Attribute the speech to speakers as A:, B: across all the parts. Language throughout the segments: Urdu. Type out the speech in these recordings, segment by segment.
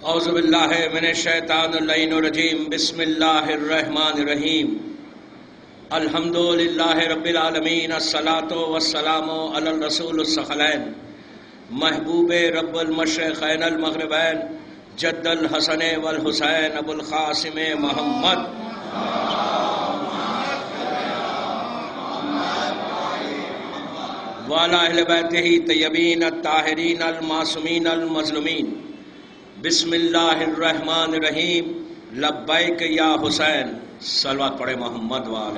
A: اعوذ باللہ من الشیطان اللعین الرجیم بسم اللہ الرحمن الرحیم الحمد للہ رب العالمین الصلاۃ والسلام علی الرسول الثقلین محبوب رب المشرقین المغربین جد الحسن والحسین ابو القاسم محمد وعلی اہل بیتہ طیبین الطاہرین المعصومین المظلومین بسم اللہ الرحمن الرحیم لبیک یا حسین صلوات پڑھے محمد وعلی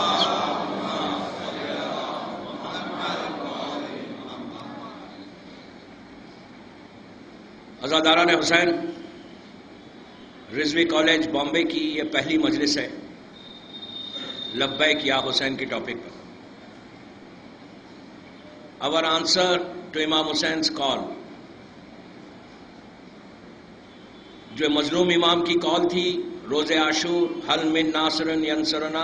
A: عزاداران حسین رضوی کالج بامبے کی یہ پہلی مجلس ہے لبیک یا حسین کی ٹاپک پر. Our answer to Imam Husain's call. جو مظلوم امام کی کال تھی روز عاشور حل من ناصر ینصرنا،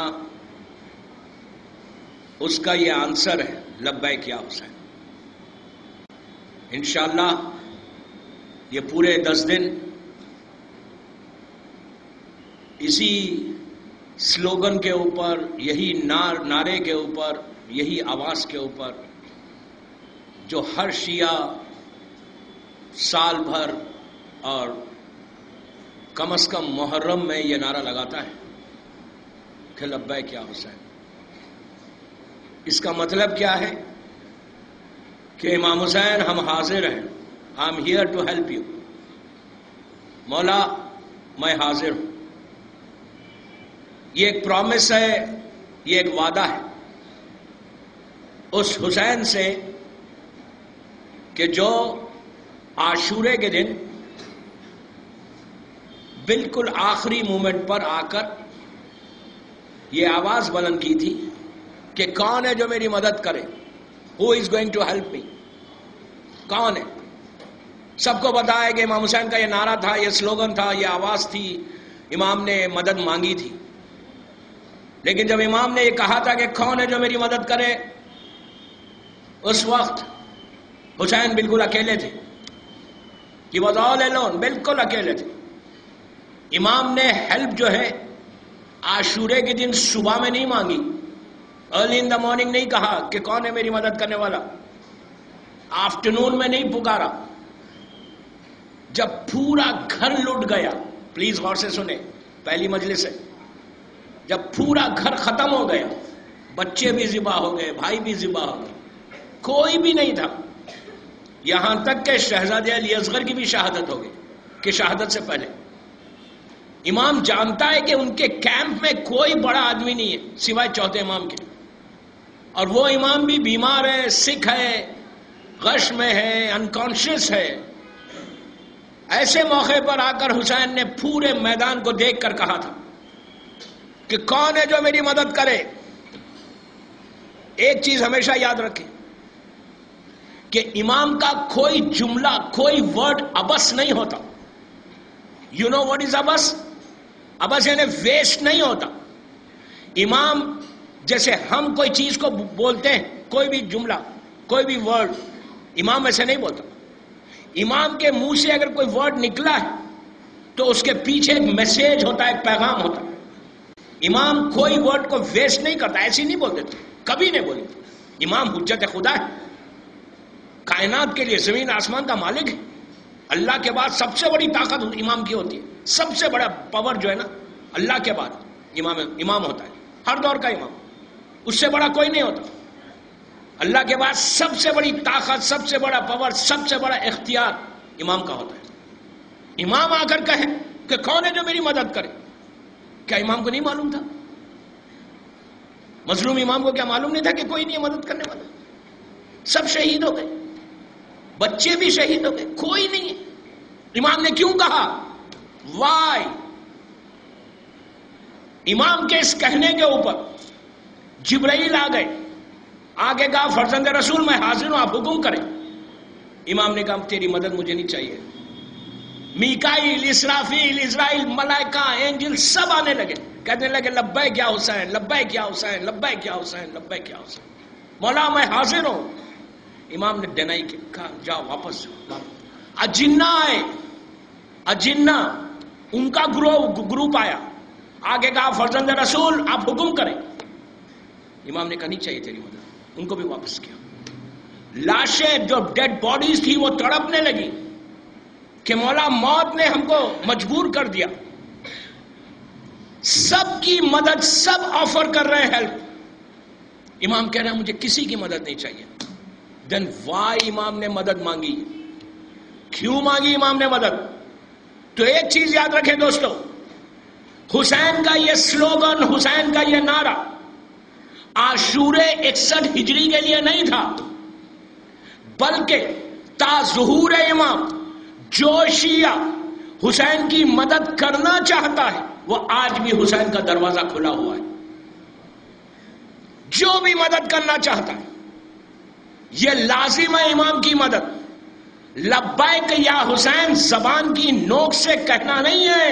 A: اس کا یہ آنسر ہے لبیک یا حسین. انشاءاللہ یہ پورے 10 دن اسی سلوگن کے اوپر، یہی نعرے کے اوپر، یہی آواز کے اوپر جو ہر شیعہ سال بھر اور کم از کم محرم میں یہ نعرہ لگاتا ہے کہ لبیک یا حسین. اس کا مطلب کیا ہے کہ امام حسین ہم حاضر ہیں. I am here to help you. مولا میں حاضر ہوں. یہ ایک پرومس ہے، یہ ایک وعدہ ہے اس حسین سے کہ جو عاشورے کے دن بالکل آخری مومنٹ پر آ کر یہ آواز بلند کی تھی کہ کون ہے جو میری مدد کرے. Who is going to help me? کون ہے؟ سب کو بتایا کہ امام حسین کا یہ نعرہ تھا، یہ سلوگن تھا، یہ آواز تھی، امام نے مدد مانگی تھی. لیکن جب امام نے یہ کہا تھا کہ کون ہے جو میری مدد کرے، اس وقت حسین بالکل اکیلے تھے. He was all alone، بالکل اکیلے تھے. امام نے ہیلپ جو ہے عاشورے کے دن صبح میں نہیں مانگی، ارلی ان دا مارننگ نہیں کہا کہ کون ہے میری مدد کرنے والا، آفٹرنون میں نہیں پکارا. جب پورا گھر لٹ گیا، پلیز غور سے سنیں، پہلی مجلس ہے، جب پورا گھر ختم ہو گیا، بچے بھی ذبح ہو گئے، بھائی بھی ذبح ہو گئے، کوئی بھی نہیں تھا، یہاں تک کہ شہزادہ علی اصغر کی بھی شہادت ہو گئی کہ شہادت سے پہلے امام جانتا ہے کہ ان کے کیمپ میں کوئی بڑا آدمی نہیں ہے سوائے چوتھے امام کے، اور وہ امام بھی بیمار ہے، سکھ ہے، غش میں ہے، انکانشیس ہے. ایسے موقع پر آ کر حسین نے پورے میدان کو دیکھ کر کہا تھا کہ کون ہے جو میری مدد کرے. ایک چیز ہمیشہ یاد رکھیں کہ امام کا کوئی جملہ، کوئی ورڈ ابس نہیں ہوتا. You know what is ابس؟ ابس یعنی ویسٹ نہیں ہوتا. امام جیسے ہم کوئی چیز کو بولتے ہیں، کوئی بھی جملہ، کوئی بھی ورڈ، امام ایسے نہیں بولتا. امام کے منہ سے اگر کوئی ورڈ نکلا ہے تو اس کے پیچھے ایک میسج ہوتا ہے، ایک پیغام ہوتا ہے. امام کوئی ورڈ کو ویسٹ نہیں کرتا، ایسی نہیں بول دیتے، کبھی نہیں بولے. امام حجت خدا ہے، کائنات کے لیے زمین آسمان کا مالک ہے. اللہ کے بعد سب سے بڑی طاقت امام کی ہوتی ہے. سب سے بڑا پاور جو ہے نا اللہ کے بعد امام ہوتا ہے، ہر دور کا امام، اس سے بڑا کوئی نہیں ہوتا. اللہ کے بعد سب سے بڑی طاقت، سب سے بڑا پاور، سب سے بڑا اختیار امام کا ہوتا ہے. امام آ کر کہے کہ کون ہے جو میری مدد کرے، کیا امام کو نہیں معلوم تھا؟ مظلوم امام کو کیا معلوم نہیں تھا کہ کوئی نہیں ہے مدد کرنے والا؟ سب شہید ہو گئے، بچے بھی شہید ہو گئے، کوئی نہیں ہے. امام نے کیوں کہا؟ وائی؟ امام کے اس کہنے کے اوپر جبرائیل آ گئے، آگے کہا فرزند رسول میں حاضر ہوں، آپ حکم کریں. امام نے کہا تیری مدد مجھے نہیں چاہیے. میکائیل، اسرافیل، اسرائیل، ملائکہ، اینجل سب آنے لگے، کہنے لگے لبیک یا حسین، لبیک یا حسین، لبیک یا حسین، لبیک یا حسین. مولا میں حاضر ہوں. امام نے ڈینائی کیا، کہا جاؤ واپس جاؤ. جنہ آئے اجنہ ان کا گروپ آیا، آگے کہا فرزند رسول آپ حکم کریں. امام نے کہا نہیں چاہیے تیری مدد، ان کو بھی واپس کیا. لاشیں جو ڈیڈ باڈیز تھی وہ تڑپنے لگی کہ مولا موت نے ہم کو مجبور کر دیا. سب کی مدد، سب آفر کر رہے ہیں ہیلپ. امام کہہ رہے ہیں مجھے کسی کی مدد نہیں چاہیے. دین وائی امام نے مدد مانگی؟ کیوں مانگی امام نے مدد؟ تو ایک چیز یاد رکھیں دوستو، حسین کا یہ سلوگن، حسین کا یہ نعرہ عاشورے 61 ہجری کے لیے نہیں تھا، بلکہ تا ظہور امام جو شیعہ حسین کی مدد کرنا چاہتا ہے وہ آج بھی حسین کا دروازہ کھلا ہوا ہے. جو بھی مدد کرنا چاہتا ہے یہ لازم ہے امام کی مدد. لبیک یا حسین زبان کی نوک سے کہنا نہیں ہے،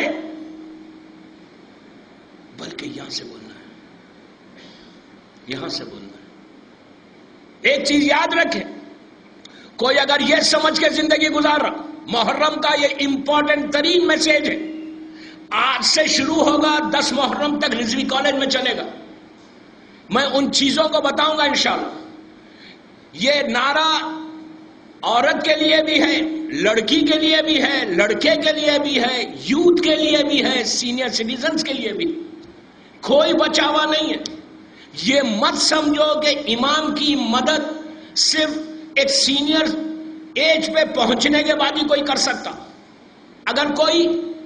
A: بلکہ یہاں سے بولنا ہے، یہاں سے بولنا ہے. ایک چیز یاد رکھیں، کوئی اگر یہ سمجھ کے زندگی گزار رہا، محرم کا یہ امپورٹنٹ ترین میسج ہے، آج سے شروع ہوگا 10 محرم تک رضوی کالج میں چلے گا. میں ان چیزوں کو بتاؤں گا انشاءاللہ. یہ نعرہ عورت کے لیے بھی ہے، لڑکی کے لیے بھی ہے، لڑکے کے لیے بھی ہے، یوتھ کے لیے بھی ہے، سینئر سٹیزنز کے لیے بھی. کوئی بچاوا نہیں ہے. یہ مت سمجھو کہ امام کی مدد صرف ایک سینئر ایج پہ پہنچنے کے بعد ہی کوئی کر سکتا. اگر کوئی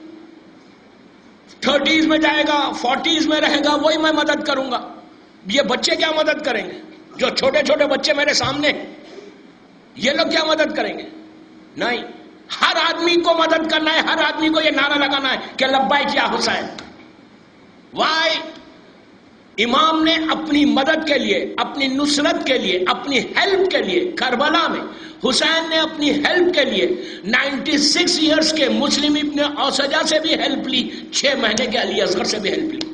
A: 30s میں جائے گا، 40s میں رہے گا، وہی میں مدد کروں گا. یہ بچے کیا مدد کریں گے؟ جو چھوٹے چھوٹے بچے میرے سامنے، یہ لوگ کیا مدد کریں گے؟ نہیں. ہر آدمی کو مدد کرنا ہے، ہر آدمی کو یہ نعرہ لگانا ہے کہ لبیک یا حسین. وائی؟ امام نے اپنی مدد کے لیے، اپنی نصرت کے لیے، اپنی ہیلپ کے لیے کربلا میں، حسین نے اپنی ہیلپ کے لیے 96 ایئرز کے مسلم ابن اوسجہ سے بھی ہیلپ لی، 6 مہینے کے علی اصغر سے بھی ہیلپ لی.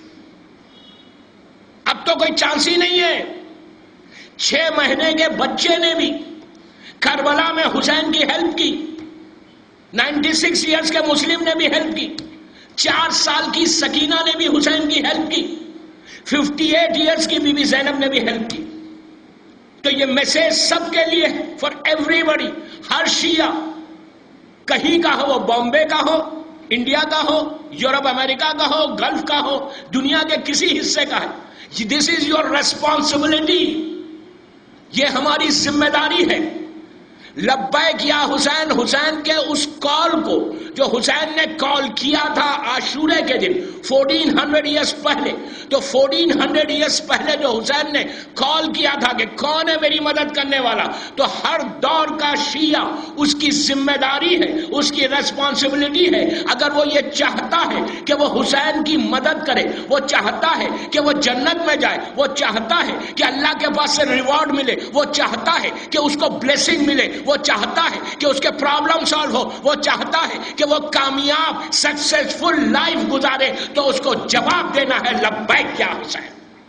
A: اب تو کوئی چانس ہی نہیں ہے. 6 مہینے کے بچے نے بھی کربلا میں حسین کی ہیلپ کی، 96 ایئرز کے مسلم نے بھی ہیلپ کی، 4 سال کی سکینہ نے بھی حسین کی ہیلپ کی، 58 ایئرز کی بی بی زینب نے بھی ہیلپ کی. تو یہ میسج سب کے لیے فار ایوری بڈی. ہر شیعہ کہیں کا ہو، وہ بامبے کا ہو، انڈیا کا ہو، یورپ امریکہ کا ہو، گلف کا ہو، دنیا کے کسی حصے کا ہے. This is your responsibility. یہ ہماری ذمہ داری ہے. لبیک یا حسین، حسین کے اس کال کو جو حسین نے کال کیا تھا عاشورے کے دن 1400 ایئرز پہلے، تو 1400 ایئرز پہلے جو حسین نے کال کیا تھا کہ کون ہے میری مدد کرنے والا، تو ہر دور کا شیعہ اس کی ذمہ داری ہے، اس کی ریسپانسبلٹی ہے. اگر وہ یہ چاہتا ہے کہ وہ حسین کی مدد کرے، وہ چاہتا ہے کہ وہ جنت میں جائے، وہ چاہتا ہے کہ اللہ کے پاس سے ریوارڈ ملے، وہ چاہتا ہے کہ اس کو بلیسنگ ملے، وہ چاہتا ہے کہ اس کے پرابلم سالو ہو، وہ چاہتا ہے کہ وہ کامیاب سکسیسفل لائف گزارے، تو اس کو جواب دینا ہے لبیک یا حسین.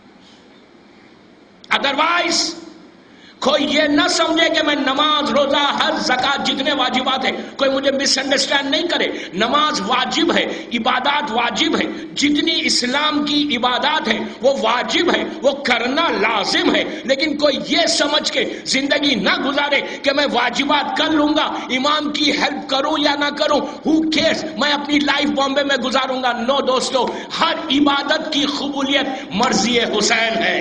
A: ادروائز کوئی یہ نہ سمجھے کہ میں نماز، روزہ، حج، زکات جتنے واجبات ہیں، کوئی مجھے مس انڈرسٹینڈ نہیں کرے. نماز واجب ہے، عبادات واجب ہے، جتنی اسلام کی عبادات ہیں وہ واجب ہے، وہ کرنا لازم ہے. لیکن کوئی یہ سمجھ کے زندگی نہ گزارے کہ میں واجبات کر لوں گا، امام کی ہیلپ کروں یا نہ کروں، ہو کیئرز، میں اپنی لائف بامبے میں گزاروں گا. نو دوستو، ہر عبادت کی قبولیت مرضی حسین ہے.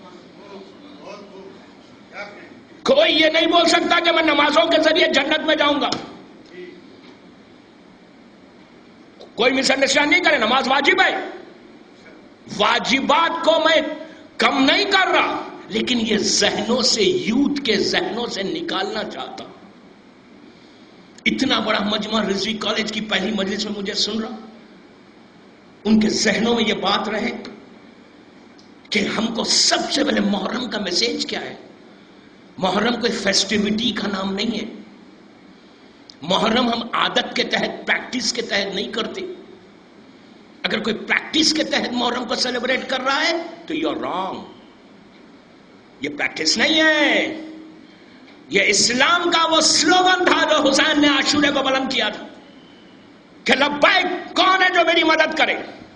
A: کوئی یہ نہیں بول سکتا کہ میں نمازوں کے ذریعے جنت میں جاؤں گا. کوئی مس انڈرسٹینڈ نہیں کرے. نماز واجب ہے، واجبات کو میں کم نہیں کر رہا، لیکن یہ ذہنوں سے، یوتھ کے ذہنوں سے نکالنا چاہتا ہوں. اتنا بڑا مجمع رضوی کالج کی پہلی مجلس میں مجھے سن رہا، ان کے ذہنوں میں یہ بات رہے کہ ہم کو سب سے پہلے محرم کا میسج کیا ہے. محرم کوئی فیسٹیوٹی کا نام نہیں ہے. محرم ہم عادت کے تحت، پریکٹس کے تحت نہیں کرتے. اگر کوئی پریکٹس کے تحت محرم کو سیلیبریٹ کر رہا ہے تو یو آر رانگ. یہ پریکٹس نہیں ہے. یہ اسلام کا وہ سلوگن تھا جو حسین نے عاشورے کو بلند کیا تھا. کہ لبیک کون ہے جو میری مدد کرے؟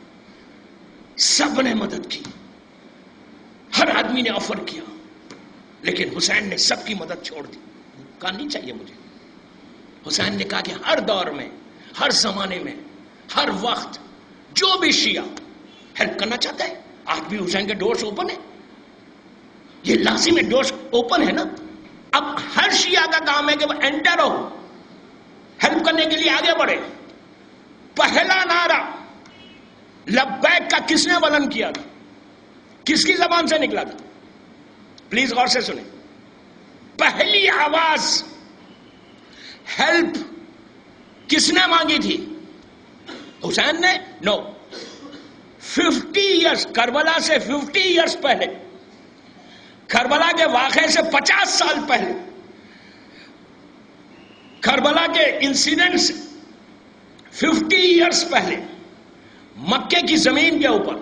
A: سب نے مدد کی، ہر آدمی نے آفر کیا، لیکن حسین نے سب کی مدد چھوڑ دی، کہا نہیں چاہیے مجھے۔ حسین نے کہا کہ ہر دور میں، ہر زمانے میں، ہر وقت جو بھی شیعہ ہیلپ کرنا چاہتا ہے، آج بھی حسین کے ڈورز اوپن ہے، یہ لازم ہے، ڈورز اوپن ہے نا۔ اب ہر شیعہ کا کام ہے کہ وہ انٹر ہو، ہیلپ کرنے کے لیے آگے بڑھے۔ پہلا نعرہ لبیک کا کس نے بلند کیا تھا؟ کس کی زبان سے نکلا تھا؟ پلیز غور سے سنیں۔ پہلی آواز ہیلپ کس نے مانگی تھی؟ حسین نے؟ نو۔ 50 ایئرس، کربلا سے 50 ایئرس پہلے، کربلا کے واقعے سے 50 سال پہلے، کربلا کے انسیڈنٹ سے 50 ایئرس پہلے، مکے کی زمین کے اوپر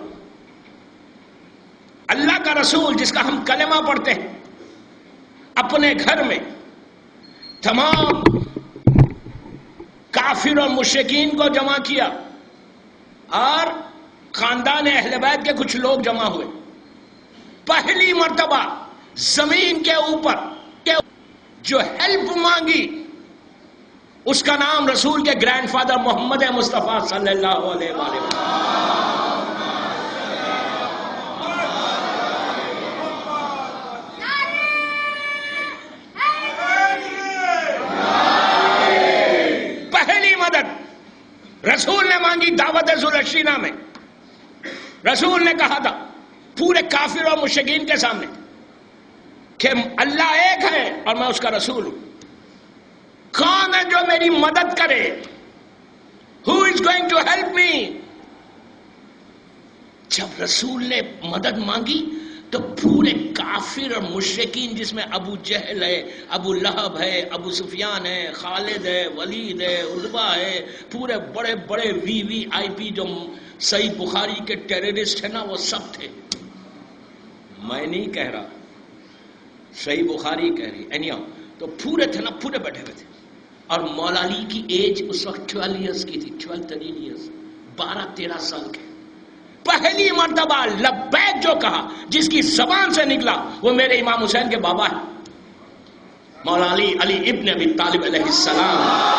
A: اللہ کا رسول جس کا ہم کلمہ پڑھتے ہیں، اپنے گھر میں تمام کافر اور مشرکین کو جمع کیا اور خاندان اہل بیت کے کچھ لوگ جمع ہوئے۔ پہلی مرتبہ زمین کے اوپر جو ہیلپ مانگی اس کا نام رسول کے گرینڈ فادر محمد مصطفیٰ صلی اللہ علیہ وسلم۔ پہلی مدد رسول نے مانگی دعوت ذوالعشرینہ میں۔ رسول نے کہا تھا پورے کافر اور مشرکین کے سامنے کہ اللہ ایک ہے اور میں اس کا رسول ہوں، کون ہے جو میری مدد کرے؟ Who is going to help me؟ جب رسول نے مدد مانگی تو پورے کافر اور مشرکین، جس میں ابو جہل ہے، ابو لہب ہے، ابو سفیان ہے، خالد ہے، ولید ہے، عتبہ ہے، پورے بڑے بڑے VIP جو صحیح بخاری کے ٹیررسٹ ہیں نا، وہ سب تھے۔ میں نہیں کہہ رہا، صحیح بخاری کہہ رہی تو پورے تھے نا، پورے بیٹھے ہوئے تھے۔ اور مولا علی کی ایج اس وقت 12 ایئرس کی تھی، 12-13 ایئرس، 12-13 سال کے۔ پہلی مرتبہ لبیک جو کہا، جس کی زبان سے نکلا، وہ میرے امام حسین کے بابا ہے، مولا علی ابن ابی طالب علیہ السلام۔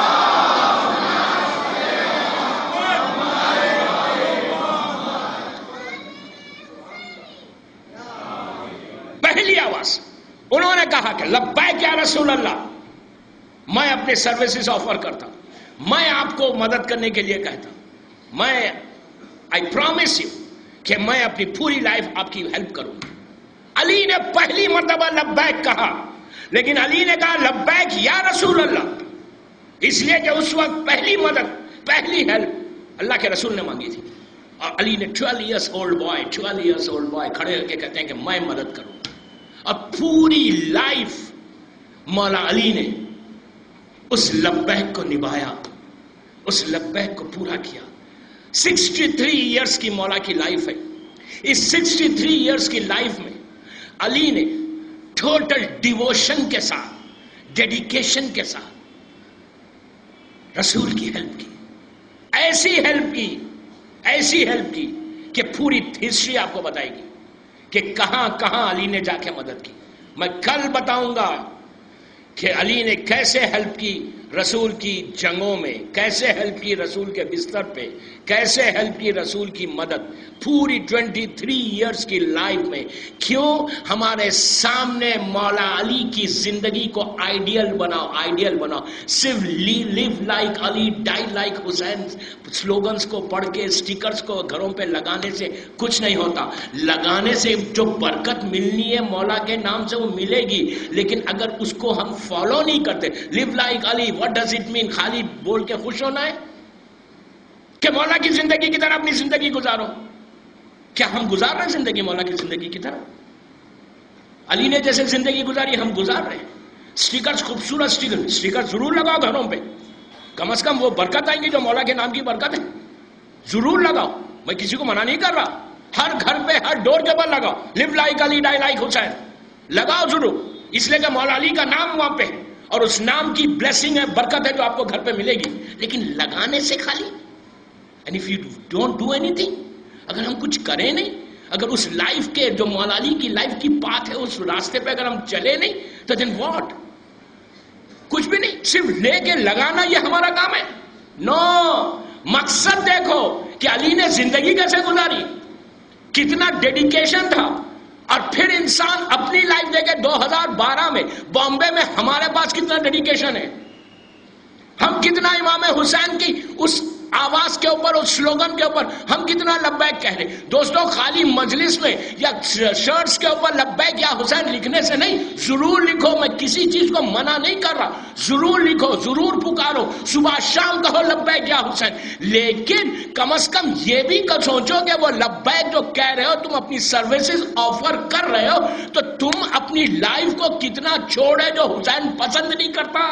A: پہلی آواز انہوں نے کہا کہ لبیک یا رسول اللہ، میں اپنے سروسز آفر کرتا، میں آپ کو مدد کرنے کے لیے کہتا، میں I promise you کہ میں اپنی پوری لائف آپ کی ہیلپ کروں۔ علی نے پہلی مرتبہ لبیک کہا، لیکن علی نے کہا لبیک یا رسول اللہ، اس لیے کہ اس وقت پہلی مدد، پہلی ہیلپ اللہ کے رسول نے مانگی تھی۔ اور علی نے 12 ایئرس اولڈ بوائے کھڑے ہو کے کہتے ہیں کہ میں مدد کروں گا۔ اور پوری لائف مولا علی نے اس لبیک کو نبھایا، اس لبیک کو پورا کیا۔ 63 ایئرس کی مولا کی لائف ہے۔ اس 63 ایئرس کی لائف میں علی نے ٹوٹل ڈیووشن کے ساتھ، ڈیڈیکیشن کے ساتھ رسول کی ہیلپ کی، ایسی ہیلپ کی کہ پوری ہسٹری آپ کو بتائے گی کہ کہاں کہاں علی نے جا کے مدد کی۔ میں کل بتاؤں گا کہ علی نے کیسے ہیلپ کی رسول کی جنگوں میں، کیسے ہیلپ کی رسول کے بستر پہ، کیسے ہیلپ کی رسول کی مدد پوری 23 ایئرس کی لائف میں۔ کیوں؟ ہمارے سامنے مولا علی کی زندگی کو آئیڈیل بناؤ، صرف live like Ali die like Hussain slogans کو پڑھ کے، سٹیکرز کو گھروں پہ لگانے سے کچھ نہیں ہوتا۔ لگانے سے جو برکت ملنی ہے مولا کے نام سے وہ ملے گی، لیکن اگر اس کو ہم فالو نہیں کرتے، live like Ali what does it mean؟ خالی بول کے خوش ہونا ہے کہ مولا کی زندگی کی طرح اپنی زندگی گزارو؟ کیا ہم گزار رہے ہیں زندگی مولا کی زندگی کی طرح؟ علی نے جیسے زندگی گزاری ہم گزار رہے ہیں۔ سٹیکرز، خوبصورت سٹیکر ضرور لگاؤ گھروں پہ، کم از کم وہ برکت آئیں گی جو مولا کے نام کی برکت ہے، ضرور لگاؤ۔ میں کسی کو منع نہیں کر رہا، ہر گھر پہ ہر ڈور کے پر لگاؤ، لیو لائک علی ڈائی لائک حسین، لگاؤ ضرور، اس لیے کہ مولا علی کا نام وہاں پہ اور اس نام کی بلیسنگ ہے، برکت ہے جو آپ کو گھر پہ ملے گی۔ لیکن لگانے سے خالی and if you don't do اینی تھنگ، اگر ہم کچھ کریں نہیں، اگر اس لائف کے جو مولا علی کی لائف کی بات ہے اس راستے پہ اگر ہم چلے نہیں، تو دین واٹ؟ کچھ بھی نہیں، صرف لے کے لگانا یہ ہمارا کام ہے؟ نو، مقصد دیکھو کہ علی نے زندگی کیسے گزاری، کتنا ڈیڈیکیشن تھا. اور پھر انسان اپنی لائف دیکھے 2012 میں بامبے میں ہمارے پاس کتنا ڈیڈیکیشن ہے، ہم کتنا امام حسین کی اس آواز کے اوپر، اس سلوگن کے اوپر ہم کتنا لبیک کہہ رہے. دوستوں خالی مجلس میں یا شرٹس کے اوپر لبیک یا حسین لکھنے سے نہیں، ضرور لکھو، میں کسی چیز کو منع نہیں کر رہا، ضرور لکھو، ضرور پکارو، صبح شام کہو لبیک یا حسین، لیکن کم از کم یہ بھی سوچو کہ وہ لبیک جو کہہ رہے ہو، تم اپنی سروسز آفر کر رہے ہو، تو تم اپنی لائف کو کتنا چھوڑے جو حسین پسند نہیں کرتا.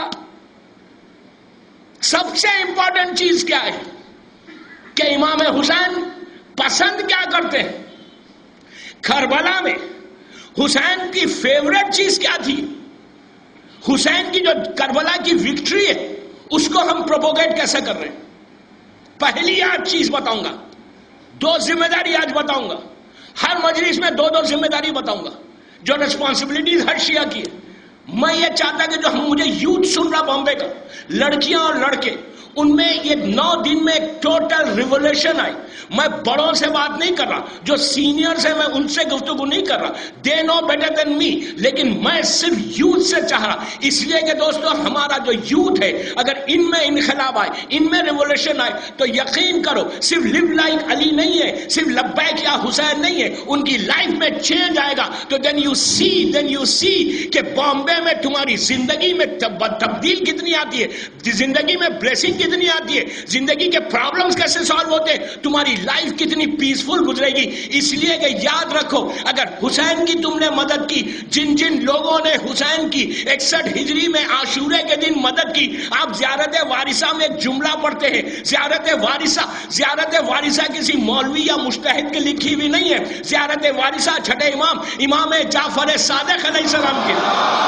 A: سب سے امپورٹنٹ چیز کیا ہے کہ امام حسین پسند کیا کرتے ہیں؟ کربلا میں حسین کی فیوریٹ چیز کیا تھی؟ حسین کی جو کربلا کی وکٹری ہے اس کو ہم پروپوگیٹ کیسے کر رہے ہیں؟ پہلی آج چیز بتاؤں گا، 2 ذمہ داری آج بتاؤں گا، ہر مجلس میں 2 ذمہ داری بتاؤں گا جو ریسپانسبلٹیز ہر شیعہ کی ہے. میں یہ چاہتا کہ جو ہم مجھے یوتھ سن رہا بامبے کا، لڑکیاں اور لڑکے، ان میں یہ 9 دن میں ایک ٹوٹل ریولیوشن آئی. میں بڑوں سے بات نہیں کر رہا، جو سینئرز ہیں میں ان سے گفتگو نہیں کر رہا، دے نو بیٹر دین می، لیکن میں صرف یوتھ سے چاہ رہا، اس لیے کہ دوستو ہمارا جو یوتھ ہے اگر ان میں انقلاب آئے، ان میں ریولیوشن آئے، تو یقین کرو صرف لیو لائک علی نہیں ہے، صرف لبیک یا حسین نہیں ہے، ان کی لائف میں چینج آئے گا. تو دین یو سی کہ بامبے میں تمہاری زندگی میں تبدیل کتنی آتی ہے، زندگی میں بلیسنگ کتنی آتی ہے، زندگی کے پرابلمز کیسے سالو ہوتے ہیں، تمہاری لائف کتنی پیسفل گزرے گی. اس لیے کہ یاد رکھو اگر حسین کی تم نے مدد کی، جن لوگوں نے حسین کی 61 ہجری میں عاشورے کے دن مدد کی، آپ زیارت وارثہ میں ایک جملہ پڑھتے ہیں، زیارت وارثہ کسی مولوی یا مجتہد کی لکھی ہوئی نہیں ہے، زیارت وارثہ چھٹے امام جعفر صادق علیہ السلام کی.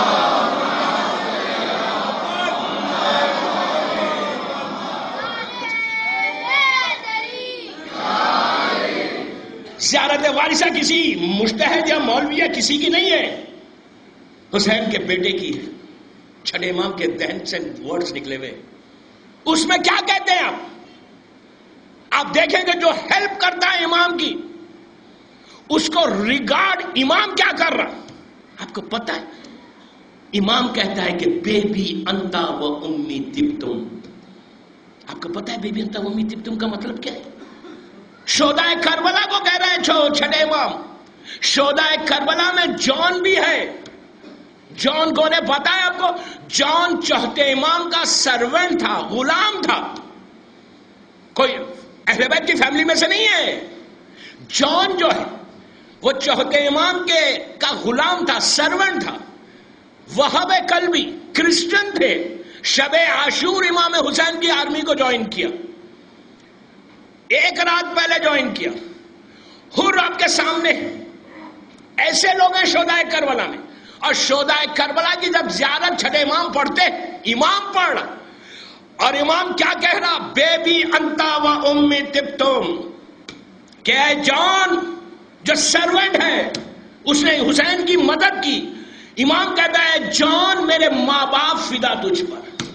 A: زیارت وارثہ کسی مجتہد یا مولوی یا کسی کی نہیں ہے، حسین کے بیٹے کی ہے. چھٹے امام کے دہن سے ورڈز نکلے ہوئے، اس میں کیا کہتے ہیں آپ دیکھیں گے جو ہیلپ کرتا ہے امام کی، اس کو ریگارڈ امام کیا کر رہا آپ کو پتا ہے؟ امام کہتا ہے کہ بیبی انتا و امی تبتم. آپ کو پتا ہے بیبی انتا و امی تبتم کا مطلب کیا ہے؟ شہدائے کربلا کو کہہ رہے ہیں چھٹے امام. شہدائے کربلا میں جان بھی ہے. جان کو نے پتا ہے آپ کو؟ جان چوتھے امام کا سرونٹ تھا، غلام تھا، کوئی اہل بیت کی فیملی میں سے نہیں ہے. جان جو ہے وہ چوتھے امام کا غلام تھا، سرونٹ تھا. وہاب قلبی کرسچن تھے، شب عاشور امام حسین کی آرمی کو جوائن کیا، 1 رات پہلے جوائن کیا. حر آپ کے سامنے ایسے لوگ ہیں شہدائے کربلا میں. اور شہدائے کربلا کی جب زیارت چھٹے امام پڑھتے، امام پڑھ رہا اور امام کیا کہہ رہا؟ بیبی انتا و امی تبتم، کہ اے جان جو سرونٹ ہے اس نے حسین کی مدد کی. امام کہتا ہے جان میرے ماں باپ فدا تجھ پر.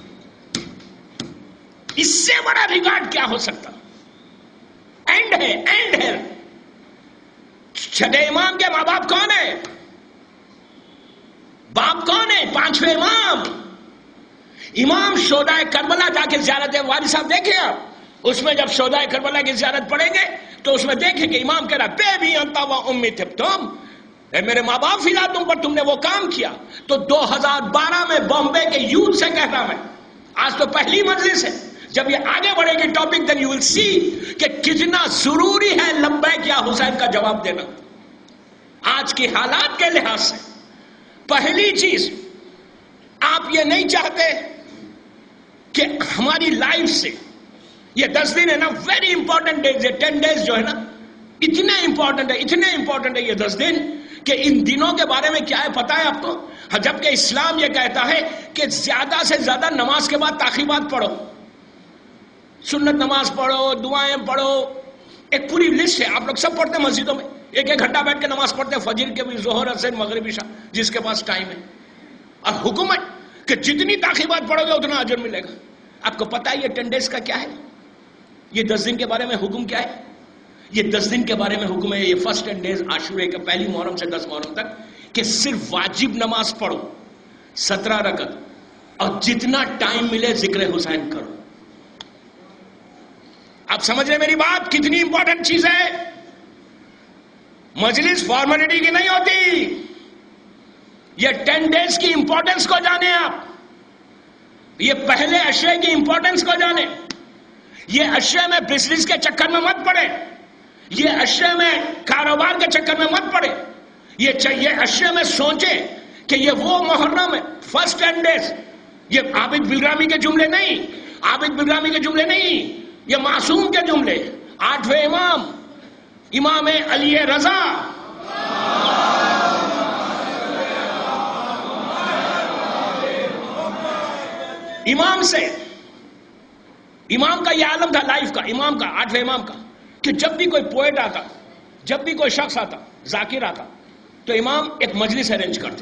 A: اس سے بڑا ریگارڈ کیا ہو سکتا؟ اینڈ ہے. چھٹے امام کے ماں باپ کون ہے؟ باپ کون ہے؟ 5ویں امام. امام شہدائے کربلا جا کے زیارت وارثہ دیکھیں آپ، اس میں جب شہدائے کربلا کی زیارت پڑھیں گے تو اس میں دیکھیں کہ امام کہہ رہا بیبی انتا و امی تبتم، اے میرے ماں باپ فدا تم پر، تم نے وہ کام کیا. تو 2012 میں بامبے کے یوتھ سے کہہ رہا میں، آج تو پہلی مجلس ہے، جب یہ آگے بڑھے گی ٹاپک دین یو ول سی کہ کتنا ضروری ہے لبیک یا حسین کا جواب دینا آج کی حالات کے لحاظ سے. پہلی چیز، آپ یہ نہیں چاہتے کہ ہماری لائف سے یہ 10 دن ہے نا، ویری امپورٹنٹ ڈیز، یہ 10 days جو ہے نا اتنے امپورٹنٹ ہے یہ 10 دن کہ ان دنوں کے بارے میں کیا ہے پتا ہے آپ کو؟ جبکہ اسلام یہ کہتا ہے کہ زیادہ سے زیادہ نماز کے بعد تاخیرات پڑھو. سنت نماز پڑھو، دعائیں پڑھو، ایک پوری لسٹ ہے. آپ لوگ سب پڑھتے ہیں مسجدوں میں، ایک ایک گھنٹہ بیٹھ کے نماز پڑھتے ہیں، فجر کے بھی، ظہر، عصر، مغرب، عشاء، جس کے پاس ٹائم ہے. اور حکم ہے کہ جتنی تاخیرات پڑھو گے اتنا اجر ملے گا. آپ کو پتا ہے یہ 10 days کا کیا ہے؟ یہ 10 دن کے بارے میں حکم کیا ہے؟ یہ 10 دن کے بارے میں حکم ہے. یہ فرسٹ 10 days عاشورے کے پہلی محرم سے 10 محرم تک کہ صرف واجب نماز پڑھو 17 رکعت، اور جتنا ٹائم ملے ذکر حسین کرو. آپ سمجھ رہے میری بات؟ کتنی امپورٹنٹ چیز ہے. مجلس فارمیلٹی کی نہیں ہوتی. یہ 10 days کی امپورٹنس کو جانے آپ. یہ پہلے اشیاء کی امپورٹنس کو جانے. یہ اشیاء میں بزنس کے چکر میں مت پڑے. یہ اشیاء میں کاروبار کے چکر میں مت پڑے. یہ اشیاء میں سوچے کہ یہ وہ محرم ہے، فرسٹ 10 days. یہ عابد بلرامی کے جملے نہیں، عابد بلرامی کے جملے نہیں، یہ معصوم کے جملے. 8ویں امام، امام علی رضا، امام سے، امام کا یہ عالم تھا لائف کا، امام کا، 8ویں امام کا، کہ جب بھی کوئی پوئٹ آتا، جب بھی کوئی شخص آتا، ذاکر آتا، تو امام ایک مجلس ارینج کرتے.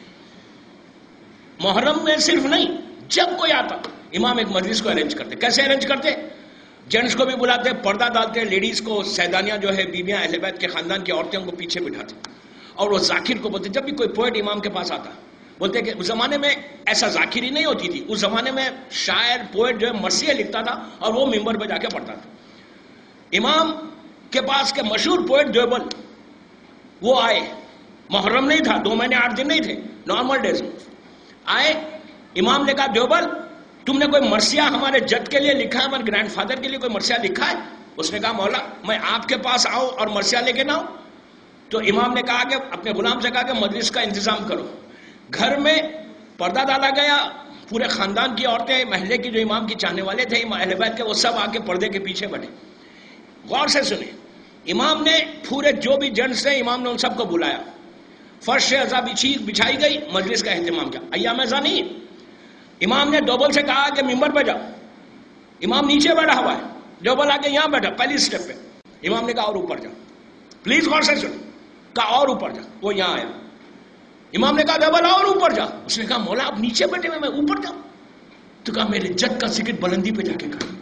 A: محرم میں صرف نہیں، جب کوئی آتا امام ایک مجلس کو ارینج کرتے. کیسے ارینج کرتے؟ جینٹس کو بھی بلاتے، پردہ ڈالتے، لیڈیز کو، سیدانیاں جو ہے بیویاں اہل بیت کے خاندان کی عورتیں کو پیچھے بٹھاتے، اور وہ ذاکر کو بولتے. جب بھی کوئی پوئٹ امام کے پاس آتا، بولتے کہ اس زمانے میں ایسا ذاکری نہیں ہوتی تھی. اس زمانے میں شاعر، پوئٹ جو ہے مرثیہ لکھتا تھا اور وہ ممبر پہ جا کے پڑھتا تھا. امام کے پاس کے مشہور پوئٹ دیوبل وہ آئے. محرم نہیں تھا، 2 مہینے 8 دن نہیں تھے، نارمل ڈیز میں آئے. امام نے کہا دیوبل تم نے کوئی مرثیہ ہمارے جد کے لیے لکھا ہے، ہمارے گرینڈ فادر کے لیے کوئی مرثیہ لکھا ہے؟ اس نے کہا مولا میں آپ کے پاس آؤں اور مرثیہ لے کے نہ آؤں؟ تو امام نے کہا کہ اپنے غلام سے کہا کہ مجلس کا انتظام کرو. گھر میں پردہ ڈالا گیا، پورے خاندان کی عورتیں، محلے کی جو امام کی چاہنے والے تھے، اہل بیت کے، وہ سب آ کے پردے کے پیچھے بیٹھے. غور سے سنیں، امام نے پورے جو بھی جنس تھے امام نے ان سب کو بلایا. فرش عزا بچھائی گئی، مجلس کا اہتمام کیا. ایام ازا نہیں، امام نے دوبل سے کہا کہ ممبر پہ جاؤ. امام نیچے بیٹھا ہوا ہے، دوبل آ کے یہاں بیٹھا پہلی سٹیپ پہ. امام نے کہا اور اوپر جاؤ، پلیز غور سے سنیں. کہا اور اوپر جاؤ. وہ یہاں آیا. امام نے کہا دوبل اور اوپر جاؤ. اس نے کہا مولا آپ نیچے بیٹھے ہوئے، میں اوپر جاؤں؟ تو کہا میرے جد کا ذکر بلندی پہ جا کے کرو.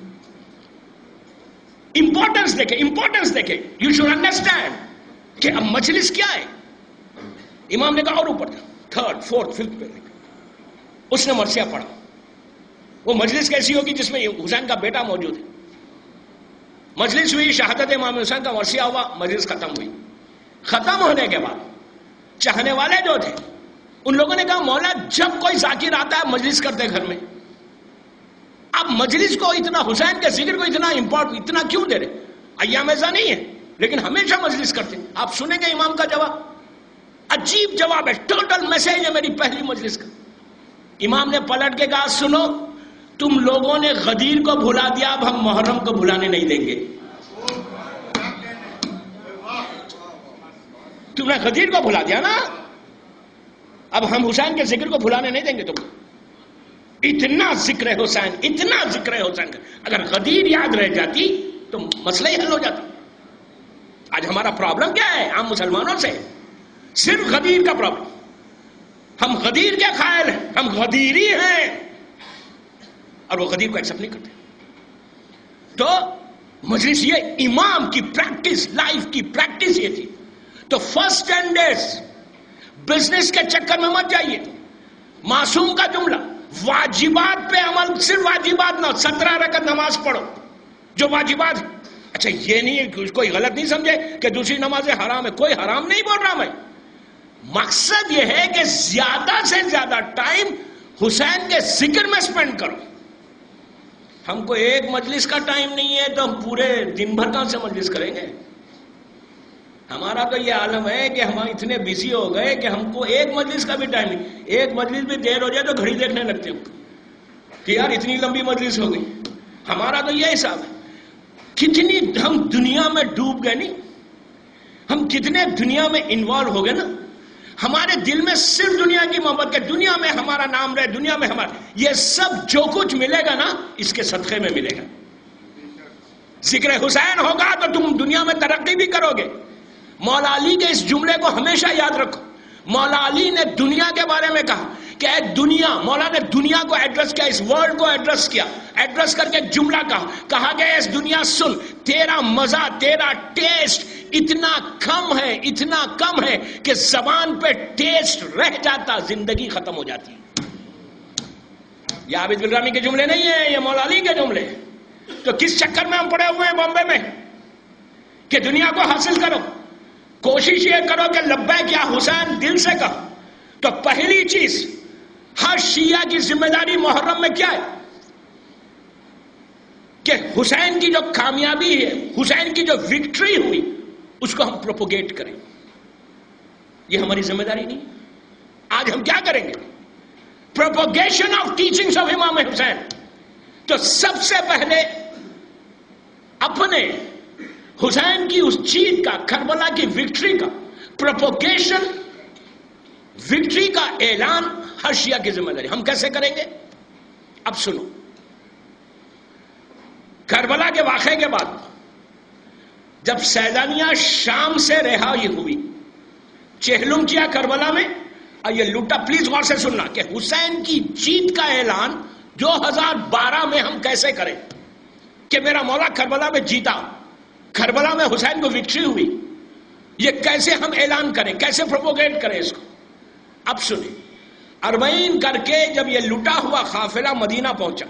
A: امپورٹنس دیکھے، امپورٹنس دیکھے. یو شوڈ انڈرسٹینڈ کہ اب مجلس کیا ہے. امام نے کہا اور اوپر جاؤ، 3rd 4th 5th پہ. اس نے مرثیہ پڑھا. وہ مجلس کیسی ہوگی جس میں حسین کا بیٹا موجود ہے. مجلس ہوئی، شہادت امام حسین کا مرثیہ ہوا، مجلس ختم ہوئی. ختم ہونے کے بعد چاہنے والے جو تھے ان لوگوں نے کہا مولا جب کوئی ذاکر آتا ہے مجلس کرتے گھر میں، اب مجلس کو اتنا، حسین کے ذکر کو اتنا کیوں دے رہے؟ ایام ایسا نہیں ہے لیکن ہمیشہ مجلس کرتے. آپ سنیں گے امام کا جواب، عجیب جواب ہے، ٹوٹل میسج ہے میری پہلی مجلس کا. امام نے پلٹ کے کہا سنو تم لوگوں نے غدیر کو بھلا دیا، اب ہم محرم کو بھلانے نہیں دیں گے. تم نے غدیر کو بھلا دیا نا، اب ہم حسین کے ذکر کو بھلانے نہیں دیں گے. تم اتنا ذکر حسین، اتنا ذکر حسین، اگر غدیر یاد رہ جاتی تو مسئلہ ہی حل ہو جاتا. آج ہمارا پرابلم کیا ہے عام مسلمانوں سے؟ صرف غدیر کا پرابلم. ہم غدیر کے قائل ہیں، ہم غدیری ہیں، اور وہ غدیر کو ایکسپٹ نہیں کرتے. تو مجلس یہ امام کی پریکٹس، لائف کی پریکٹس یہ تھی. تو فرسٹ 10 days بزنس کے چکر میں مت جائیے. معصوم کا جملہ، واجبات پہ عمل، صرف واجبات نہ، 17 رکعت نماز پڑھو جو واجبات. اچھا یہ نہیں، کوئی غلط نہیں سمجھے کہ دوسری نمازیں حرام ہے، کوئی حرام نہیں بول رہا میں. مقصد یہ ہے کہ زیادہ سے زیادہ ٹائم حسین کے ذکر میں سپینڈ کرو. ہم کو ایک مجلس کا ٹائم نہیں ہے تو ہم پورے دن بھر کہاں سے مجلس کریں گے؟ ہمارا تو یہ عالم ہے کہ ہم اتنے بزی ہو گئے کہ ہم کو ایک مجلس کا بھی ٹائم نہیں. ایک مجلس بھی دیر ہو جائے تو گھڑی دیکھنے لگتے ہو کہ یار اتنی لمبی مجلس ہو گئی. ہمارا تو یہ حساب ہے. کتنی ہم دنیا میں ڈوب گئے، نہیں ہم کتنے دنیا میں انوالو ہو گئے نا. ہمارے دل میں صرف دنیا کی محبت ہے، دنیا میں ہمارا نام رہے، دنیا میں ہمارا، یہ سب جو کچھ ملے گا نا اس کے صدقے میں ملے گا. ذکر حسین ہوگا تو تم دنیا میں ترقی بھی کرو گے. مولا علی کے اس جملے کو ہمیشہ یاد رکھو. مولا علی نے دنیا کے بارے میں کہا کہ اے دنیا، مولا نے دنیا کو ایڈریس کیا، اس ورلڈ کو ایڈریس کیا، ایڈریس کر کے جملہ کہا گیا اس دنیا سن، تیرا مزہ، تیرا ٹیسٹ اتنا کم ہے کہ زبان پہ ٹیسٹ رہ جاتا، زندگی ختم ہو جاتی. یہ عابد الرامی کے جملے نہیں ہیں، یہ مولا علی کے جملے. تو کس چکر میں ہم پڑے ہوئے ہیں بامبے میں کہ دنیا کو حاصل کرو؟ کوشش یہ کرو کہ لبیک یا حسین دل سے کہو. تو پہلی چیز ہر شیعہ کی ذمہ داری محرم میں کیا ہے کہ حسین کی جو کامیابی ہے، حسین کی جو وکٹری ہوئی، اس کو ہم پروپوگیٹ کریں. یہ ہماری ذمہ داری نہیں. آج ہم کیا کریں گے؟ پروپوگیشن آف ٹیچنگز آف امام حسین. تو سب سے پہلے اپنے حسین کی اس جیت کا، کربلا کی وکٹری کا پروپوگیشن، وکٹری کا اعلان ہر شیعہ کی ذمہ داری. ہم کیسے کریں گے؟ اب سنو. کربلا کے واقعے کے بعد جب سیدانیہ شام سے رہائی ہوئی، چہلم کیا کربلا میں اور یہ لوٹا. پلیز غور سے سننا کہ حسین کی جیت کا اعلان 2012 میں ہم کیسے کریں کہ میرا مولا کربلا میں جیتا، کربلا میں حسین کو وکٹری ہوئی. یہ کیسے ہم اعلان کریں، کیسے پروپوگیٹ کریں اس کو؟ اب سنیں. اربعین کر کے جب یہ لٹا ہوا قافلہ مدینہ پہنچا،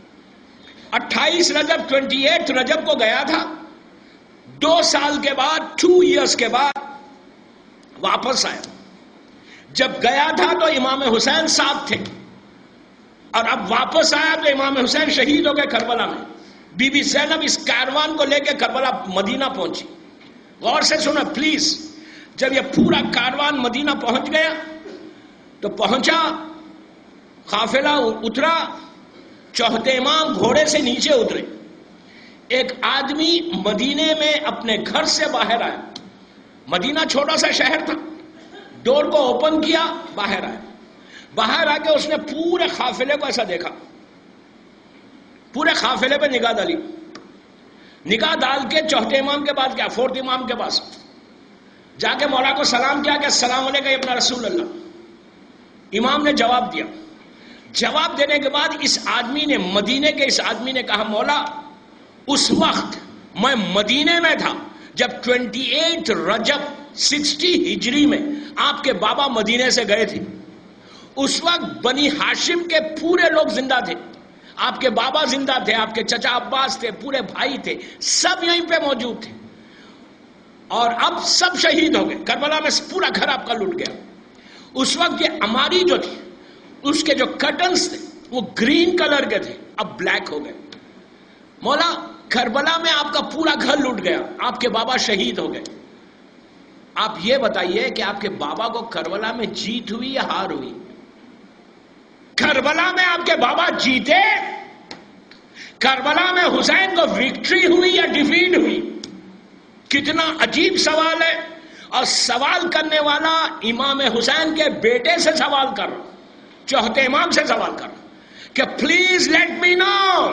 A: 28 رجب 28 رجب کو گیا تھا. 2 سال کے بعد، 2 ایئرس کے بعد واپس آیا. جب گیا تھا تو امام حسین ساتھ تھے، اور اب واپس آیا تو امام حسین شہید ہو گئے کربلا میں. بی بی زینب اس کاروان کو لے کے کربلا مدینہ پہنچی. غور سے سنا پلیز. جب یہ پورا کاروان مدینہ پہنچ گیا تو پہنچا، قافلہ اترا، چوتھے امام گھوڑے سے نیچے اترے. ایک آدمی مدینے میں اپنے گھر سے باہر آیا. مدینہ چھوٹا سا شہر تھا. ڈور کو اوپن کیا، باہر آیا. باہر آ کے اس نے پورے قافلے کو ایسا دیکھا، پورے قافلے پہ نگاہ ڈالی. نگاہ ڈال کے چوتھے امام کے بعد کیا، 4تھ امام کے پاس جا کے مولا کو سلام کیا کہ السلام علیکم ابن رسول اللہ. امام نے جواب دیا. جواب دینے کے بعد اس آدمی نے، مدینے کے اس آدمی نے کہا، مولا اس وقت میں مدینے میں تھا جب 28 رجب 60 ہجری میں آپ کے بابا مدینے سے گئے تھے. اس وقت بنی ہاشم کے پورے لوگ زندہ تھے. آپ کے بابا زندہ تھے، آپ کے چچا عباس تھے، پورے بھائی تھے، سب یہیں پہ موجود تھے. اور اب سب شہید ہو گئے. کربلا میں پورا گھر آپ کا لٹ گیا. اس وقت یہ اماری جو تھی، اس کے جو کرٹنز تھے وہ گرین کلر کے تھے، اب بلیک ہو گئے. مولا کربلا میں آپ کا پورا گھر لٹ گیا، آپ کے بابا شہید ہو گئے. آپ یہ بتائیے کہ آپ کے بابا کو کربلا میں جیت ہوئی یا ہار ہوئی؟ کربلا میں آپ کے بابا جیتے، کربلا میں حسین کو وکٹری ہوئی یا ڈیفیٹ ہوئی؟ کتنا عجیب سوال ہے. اور سوال کرنے والا امام حسین کے بیٹے سے سوال کر رہا، چوتھے امام سے سوال کر رہا کہ پلیز لیٹ می نو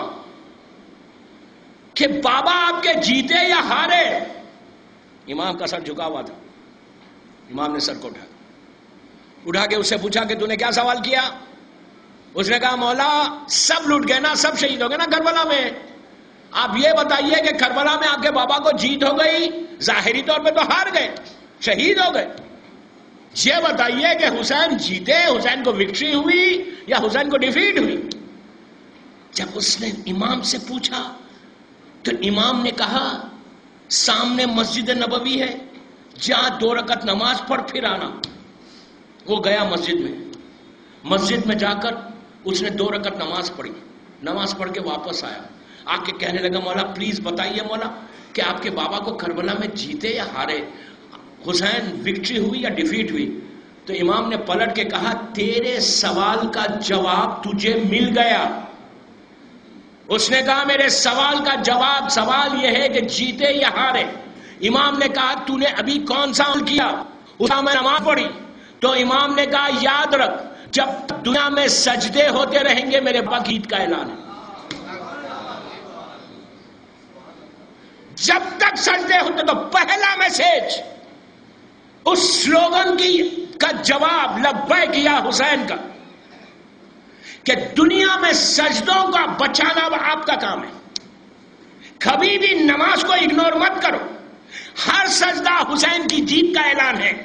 A: کہ بابا آپ کے جیتے یا ہارے. امام کا سر جھکا ہوا تھا. امام نے سر کو اٹھا کے اس سے پوچھا کہ تو نے کیا سوال کیا؟ اس نے کہا مولا سب لٹ گئے نا، سب شہید ہو گئے نا کربلا میں. آپ یہ بتائیے کہ کربلا میں آپ کے بابا کو جیت ہو گئی، ظاہری طور پہ تو ہار گئے، شہید ہو گئے. یہ بتائیے کہ حسین جیتے، حسین کو وکٹری ہوئی یا حسین کو ڈیفیٹ ہوئی؟ جب اس نے امام سے پوچھا تو امام نے کہا سامنے مسجد نبوی ہے، جہاں 2 رکعت نماز پڑھ پھر آنا. وہ گیا مسجد میں. مسجد میں جا کر اس نے 2 رکعت نماز پڑھی. نماز پڑھ کے واپس آیا. آ کے کہنے لگا مولا پلیز بتائیے مولا کہ آپ کے بابا کو کربلا میں جیتے یا ہارے، حسین وکٹری ہوئی یا ڈیفیٹ ہوئی؟ تو امام نے پلٹ کے کہا تیرے سوال کا جواب تجھے مل گیا. اس نے کہا میرے سوال کا جواب، سوال یہ ہے کہ جیتے یا ہارے. امام نے کہا تو نے ابھی کون سا عمل کیا؟ اس میں نماز پڑھی. تو امام نے کہا یاد رکھ جب دنیا میں سجدے ہوتے رہیں گے میرے باپ کی عید کا اعلان ہے. جب تک سجدے ہوتے تو پہلا میسج اس سلوگن کا جواب لبیک یا حسین کا کہ دنیا میں سجدوں کا بچانا آپ کا کام ہے. کبھی بھی نماز کو اگنور مت کرو. ہر سجدہ حسین کی جیت کا اعلان ہے.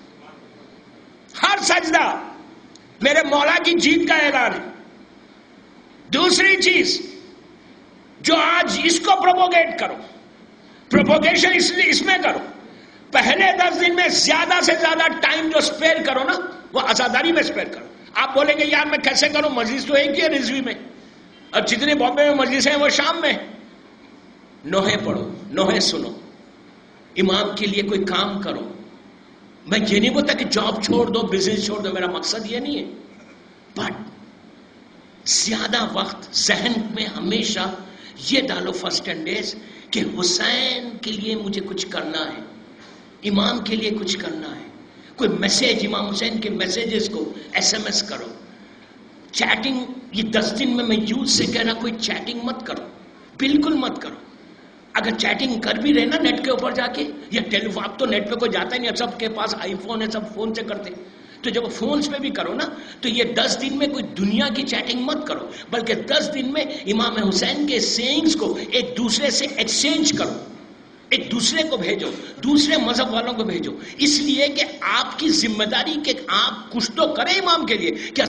A: ہر سجدہ میرے مولا کی جیت کا اعلان ہے. دوسری چیز جو آج اس کو پروپوگیٹ کرو, پروپوگیشن اس میں کرو, پہلے 10 دن میں زیادہ سے زیادہ ٹائم جو سپیئر کرو نا وہ عزاداری میں سپیئر کرو. آپ بولیں گے یار میں کیسے کروں, مجلس تو ایک ہی ہے رضوی میں, اور جتنے بامبے میں مجلس ہیں وہ شام میں. نوحے پڑھو, نوحے سنو, امام کے لیے کوئی کام کرو. میں یہ نہیں بولتا کہ جاب چھوڑ دو, بزنس چھوڑ دو, میرا مقصد یہ نہیں ہے. بٹ زیادہ وقت ذہن میں ہمیشہ یہ ڈالو فرسٹ 10 days کہ حسین کے لیے مجھے کچھ کرنا ہے, امام کے لیے کچھ کرنا ہے. کوئی میسج امام حسین کے میسیجز کو SMS کرو. چیٹنگ یہ 10 دن میں یوز سے کہنا کوئی چیٹنگ مت کرو, بالکل مت کرو. اگر چیٹنگ کر بھی رہے نا نیٹ کے اوپر جا کے یا ٹیلیفون, اب تو نیٹ پہ کوئی جاتا ہی نہیں, سب کے پاس آئی فون ہے, سب فون سے کرتے. تو جب فونز پہ بھی کرو نا تو یہ 10 دن میں کوئی دنیا کی چیٹنگ مت کرو, بلکہ 10 دن میں امام حسین کے سینگز کو ایک دوسرے سے ایکسچینج کرو, ایک دوسرے کو بھیجو, دوسرے مذہب والوں کو بھیجو. اس لیے کہ آپ کی ذمہ داری کہ آپ کچھ تو کریں امام کے لیے. کیا